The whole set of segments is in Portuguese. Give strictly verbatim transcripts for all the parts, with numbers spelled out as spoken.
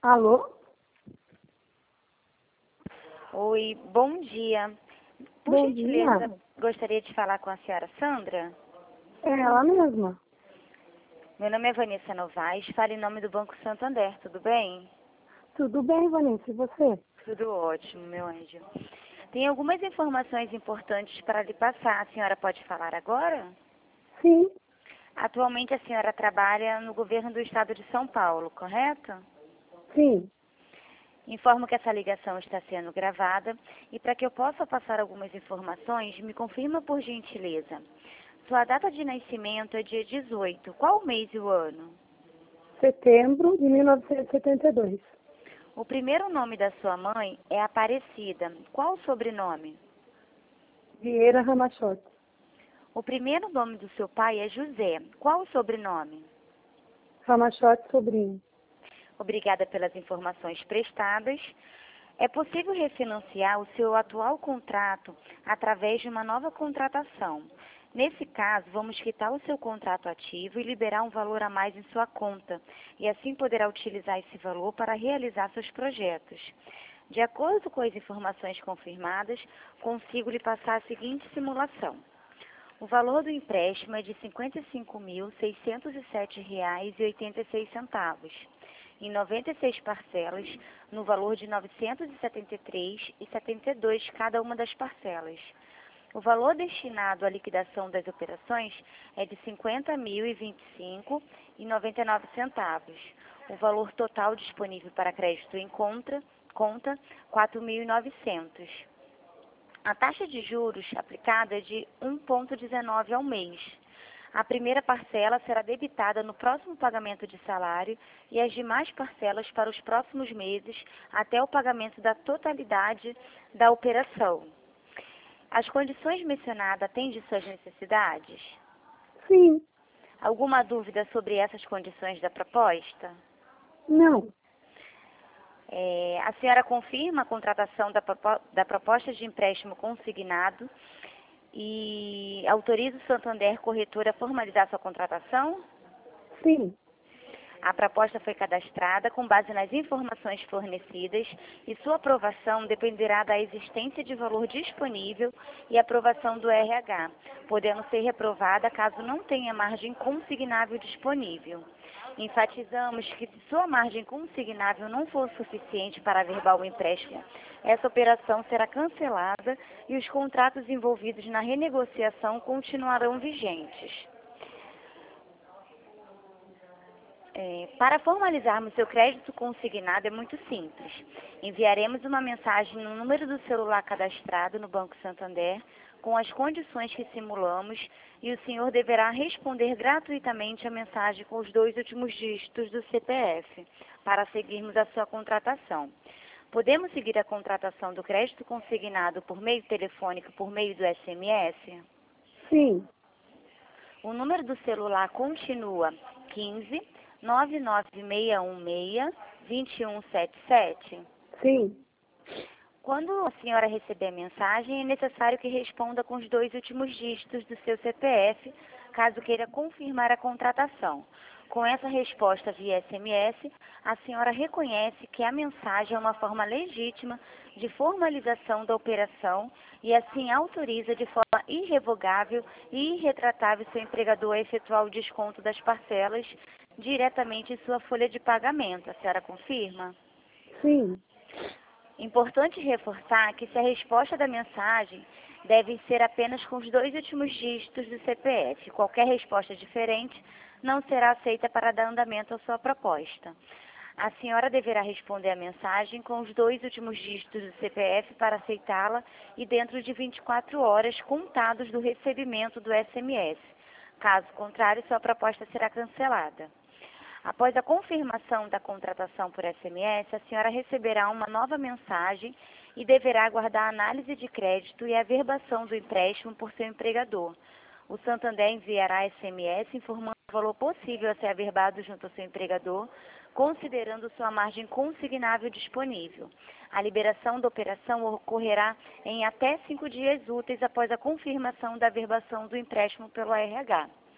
Alô? Oi, bom dia. Por Bom gentileza, dia. gostaria de falar com a senhora Sandra. É ela mesma. Meu nome é Vanessa Novaes, falo em nome do Banco Santander, tudo bem? Tudo bem, Vanessa? E você? Tudo ótimo, meu anjo. Tem algumas informações importantes para lhe passar. A senhora pode falar agora? Sim, Atualmente a senhora trabalha no governo do estado de São Paulo, correto? sim. Informo que essa ligação está sendo gravada e para que eu possa passar algumas informações, me confirma por gentileza. Sua data de nascimento é dia dezoito. Qual o mês e o ano? Setembro de mil novecentos e setenta e dois. O primeiro nome da sua mãe é Aparecida. Qual o sobrenome? Vieira Ramachotti. O primeiro nome do seu pai é José. Qual o sobrenome? Ramachotti Sobrinho. Obrigada pelas informações prestadas. É possível refinanciar o seu atual contrato através de uma nova contratação. Nesse caso, vamos quitar o seu contrato ativo e liberar um valor a mais em sua conta, e assim poderá utilizar esse valor para realizar seus projetos. De acordo com as informações confirmadas, consigo lhe passar a seguinte simulação. O valor do empréstimo é de cinquenta e cinco mil, seiscentos e sete reais e oitenta e seis centavos, em noventa e seis parcelas, no valor de novecentos e setenta e três reais e setenta e dois centavos cada uma das parcelas. O valor destinado à liquidação das operações é de cinquenta mil e vinte e cinco reais e noventa e nove centavos. O valor total disponível para crédito em conta, conta quatro mil e novecentos. A taxa de juros aplicada é de um vírgula dezenove ao mês. A primeira parcela será debitada no próximo pagamento de salário e as demais parcelas para os próximos meses até o pagamento da totalidade da operação. As condições mencionadas atendem suas necessidades? Sim. Alguma dúvida sobre essas condições da proposta? Não. É, a senhora confirma a contratação da, da proposta de empréstimo consignado e autoriza o Santander Corretora a formalizar sua contratação? Sim. A proposta foi cadastrada com base nas informações fornecidas e sua aprovação dependerá da existência de valor disponível e aprovação do R H, podendo ser reprovada caso não tenha margem consignável disponível. Enfatizamos que se sua margem consignável não for suficiente para averbar o empréstimo, essa operação será cancelada e os contratos envolvidos na renegociação continuarão vigentes. É, para formalizarmos seu crédito consignado é muito simples. Enviaremos uma mensagem no número do celular cadastrado no Banco Santander com as condições que simulamos e o senhor deverá responder gratuitamente a mensagem com os dois últimos dígitos do C P F para seguirmos a sua contratação. Podemos seguir a contratação do crédito consignado por meio telefônico por meio do S M S? Sim. O número do celular continua quinze, nove nove seis um seis, dois um sete sete. Sim. Quando a senhora receber a mensagem, é necessário que responda com os dois últimos dígitos do seu C P F, caso queira confirmar a contratação. Com essa resposta via S M S, a senhora reconhece que a mensagem é uma forma legítima de formalização da operação e assim autoriza de forma irrevogável e irretratável seu empregador a efetuar o desconto das parcelas diretamente em sua folha de pagamento. A senhora confirma? Sim. Importante reforçar que se a resposta da mensagem deve ser apenas com os dois últimos dígitos do C P F. Qualquer resposta diferente não será aceita para dar andamento à sua proposta. A senhora deverá responder a mensagem com os dois últimos dígitos do C P F para aceitá-la e dentro de vinte e quatro horas contados do recebimento do S M S. Caso contrário, sua proposta será cancelada. Após a confirmação da contratação por S M S, a senhora receberá uma nova mensagem e deverá aguardar a análise de crédito e a averbação do empréstimo por seu empregador. O Santander enviará S M S informando o valor possível a ser averbado junto ao seu empregador, considerando sua margem consignável disponível. A liberação da operação ocorrerá em até cinco dias úteis após a confirmação da averbação do empréstimo pelo R H.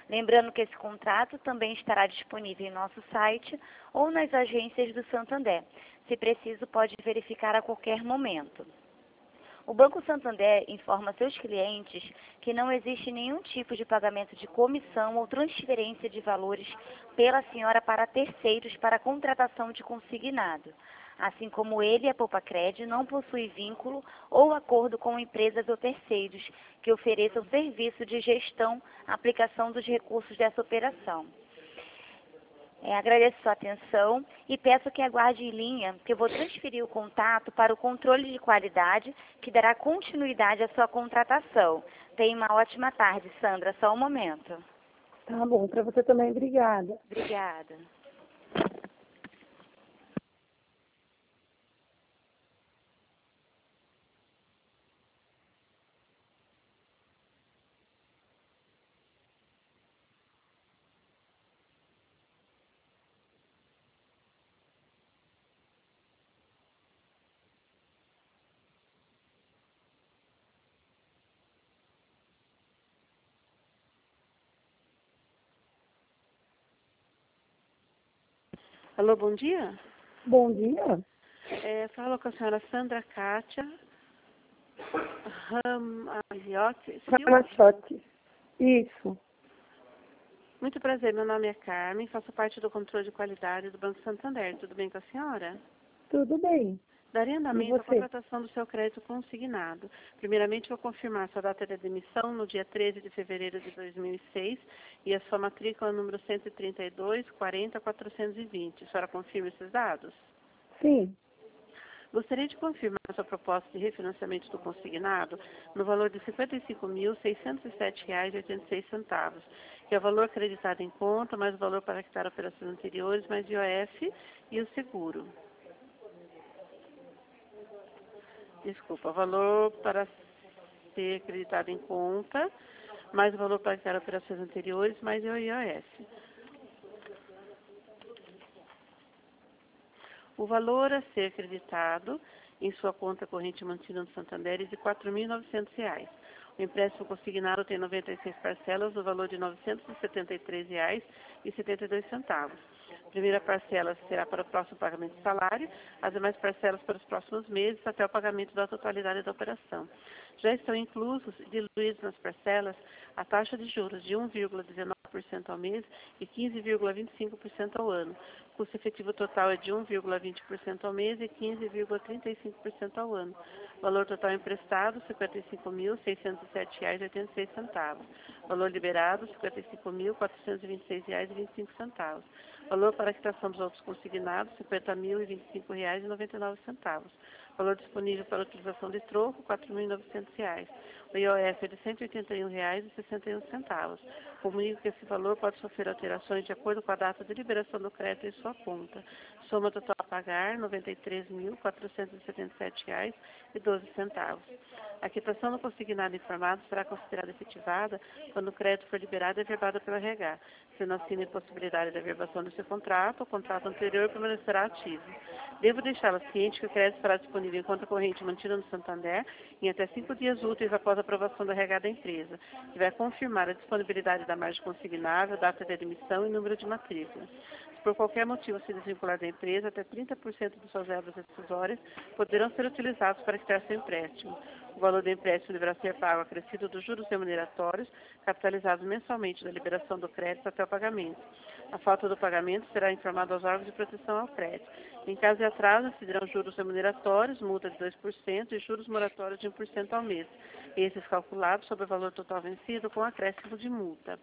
Lembrando que esse contrato também estará disponível em nosso site ou nas agências do Santander. Se preciso, pode verificar a qualquer momento. O Banco Santander informa seus clientes que não existe nenhum tipo de pagamento de comissão ou transferência de valores pela senhora para terceiros para a contratação de consignado. Assim como ele, a Poupacred não possui vínculo ou acordo com empresas ou terceiros que ofereçam serviço de gestão, aplicação dos recursos dessa operação. É, agradeço sua atenção e peço que aguarde em linha, que eu vou transferir o contato para o controle de qualidade, que dará continuidade à sua contratação. Tenha uma ótima tarde, Sandra. Só um momento. Tá bom, para você também, obrigada. Obrigada. Alô, bom dia. Bom dia. É, falo com a senhora Sandra Kátia Ramaziotti Silva. Ramachote. Isso. Muito prazer, meu nome é Carmen, faço parte do controle de qualidade do Banco Santander. Tudo bem com a senhora? Tudo bem. Daria E andamento à você? contratação do seu crédito consignado. Primeiramente, vou confirmar sua data de admissão no dia treze de fevereiro de dois mil e seis e a sua matrícula número cento e trinta e dois, quarenta, quatrocentos e vinte. A senhora confirma esses dados? Sim. Gostaria de confirmar a sua proposta de refinanciamento do consignado no valor de cinquenta e cinco mil, seiscentos e sete reais e oitenta e seis centavos, que é o valor acreditado em conta, mais o valor para quitar operações anteriores, mais I O F e o seguro. Desculpa, valor para ser acreditado em conta, mais o valor para quitar operações anteriores, mais o I O F. O valor a ser acreditado em sua conta corrente mantida no Santander é de quatro mil e novecentos reais. O empréstimo consignado tem noventa e seis parcelas no valor de novecentos e setenta e três reais e setenta e dois centavos. A primeira parcela será para o próximo pagamento de salário, as demais parcelas para os próximos meses até o pagamento da totalidade da operação. Já estão inclusos e diluídos nas parcelas a taxa de juros de um vírgula dezenove por cento ao mês e quinze vírgula vinte e cinco por cento ao ano. O custo efetivo total é de um vírgula vinte por cento ao mês e quinze vírgula trinta e cinco por cento ao ano. Valor total emprestado, cinquenta e cinco mil, seiscentos e sete reais e oitenta e seis centavos. Valor liberado, cinquenta e cinco mil, quatrocentos e vinte e seis reais e vinte e cinco centavos. Valor para a quitação dos outros consignados, cinquenta mil e vinte e cinco reais e noventa e nove centavos. Valor disponível para utilização de troco, quatro mil e novecentos reais. O I O F é de cento e oitenta e um reais e sessenta e um centavos. Comunico que esse valor pode sofrer alterações de acordo com a data de liberação do crédito em sua conta. Soma total a pagar, noventa e três mil, quatrocentos e setenta e sete reais e doze centavos. A quitação do consignado informado será considerada efetivada quando o crédito for liberado e averbado pelo R H. Se não assina a impossibilidade da averbação desse contrato, o contrato anterior permanecerá ativo. Devo deixá-la ciente que o crédito estará disponível em conta corrente mantida no Santander em até cinco dias úteis após a aprovação do R H da empresa, que vai confirmar a disponibilidade da margem consignável, data de admissão e número de matrícula. Se por qualquer motivo se desvincular da empresa, até trinta por cento de suas verbas decisórias poderão ser utilizados para quitar seu empréstimo. O valor do empréstimo deverá ser pago acrescido dos juros remuneratórios, capitalizados mensalmente da liberação do crédito até o pagamento. A falta do pagamento será informado aos órgãos de proteção ao crédito. Em caso de atraso, incidirão juros remuneratórios, multa de dois por cento e juros moratórios de um por cento ao mês. Esses calculados sobre o valor total vencido com acréscimo de multa.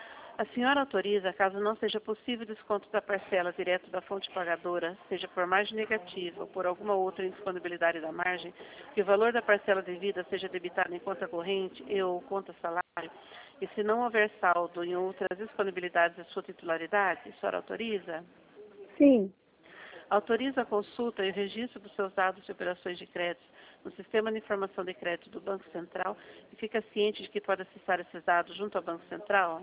A senhora autoriza, caso não seja possível desconto da parcela direto da fonte pagadora, seja por margem negativa ou por alguma outra indisponibilidade da margem, que o valor da parcela devida seja debitado em conta corrente e ou conta salário, e se não houver saldo em outras disponibilidades de sua titularidade, a senhora autoriza? Sim. Autoriza a consulta e o registro dos seus dados de operações de crédito no Sistema de Informação de Crédito do Banco Central e fica ciente de que pode acessar esses dados junto ao Banco Central?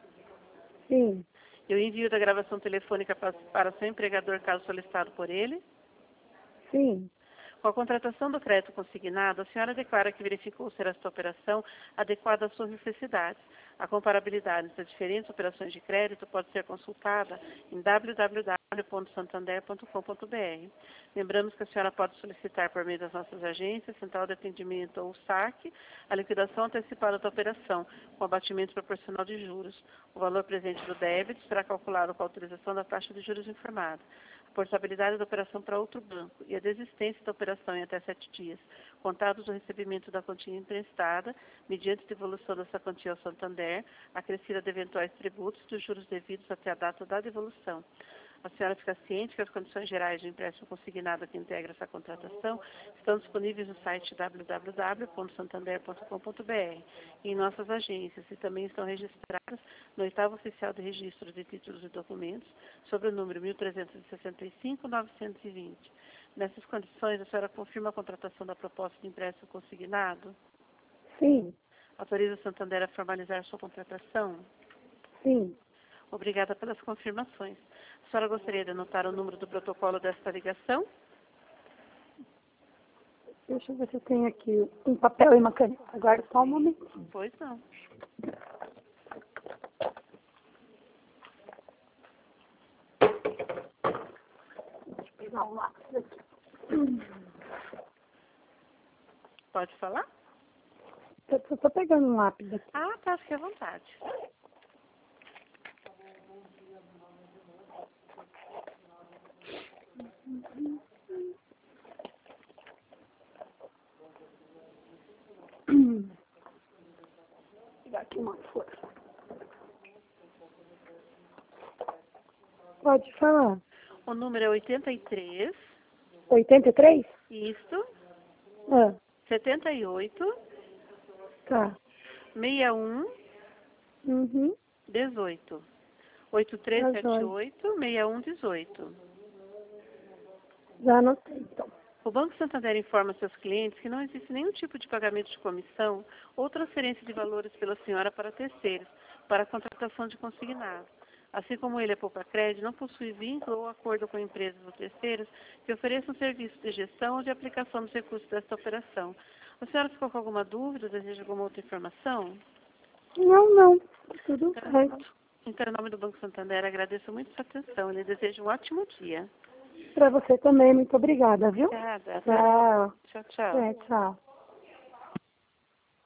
Sim. E o envio da gravação telefônica para seu empregador, caso solicitado por ele? Sim. Com a contratação do crédito consignado, a senhora declara que verificou ser esta operação adequada às suas necessidades. A comparabilidade das diferentes operações de crédito pode ser consultada em w w w ponto santander ponto com ponto b r. Lembramos que a senhora pode solicitar por meio das nossas agências, Central de Atendimento ou SAC, a liquidação antecipada da operação, com abatimento proporcional de juros. O valor presente do débito será calculado com a autorização da taxa de juros informada. A portabilidade da operação para outro banco e a desistência da operação em até sete dias, contados do recebimento da quantia emprestada, mediante devolução dessa quantia ao Santander, acrescida de eventuais tributos dos juros devidos até a data da devolução. A senhora fica ciente que as condições gerais de empréstimo consignado que integra essa contratação estão disponíveis no site w w w ponto santander ponto com ponto b r e em nossas agências, e também estão registradas no oitavo oficial de registro de títulos e documentos, sobre o número mil trezentos e sessenta e cinco, novecentos e vinte. Nessas condições, a senhora confirma a contratação da proposta de empréstimo consignado? Sim, Autoriza o Santander a formalizar sua contratação? sim. Obrigada pelas confirmações. A senhora gostaria de anotar o número do protocolo desta ligação? Deixa eu ver se eu tenho aqui um papel e uma caneta. Aguarda só um momentinho. Pois não. Deixa eu pegar um lápis aqui. Pode falar? Eu estou pegando um lápis aqui. Ah, tá, fique à vontade. Vou pegar aqui uma folha. Pode falar. O número é oitenta e três, oitenta e três? isto, Ah, setenta e oito, tá. sessenta e um, Uhum. dezoito. oito três sete oito, sessenta e um, dezoito. Já anotei, então. O Banco Santander informa seus clientes que não existe nenhum tipo de pagamento de comissão ou transferência de valores pela senhora para terceiros, para a contratação de consignado. Assim como ele é poupa crédito, não possui vínculo ou acordo com empresas ou terceiros que ofereçam serviço de gestão ou de aplicação dos recursos desta operação. A senhora ficou com alguma dúvida ou deseja alguma outra informação? Não, não. Tudo certo. Então, em nome do Banco Santander, agradeço muito sua atenção e lhe desejo um ótimo dia. Para você também, muito obrigada, viu? Obrigada. Tchau. Tchau, tchau. É, tchau.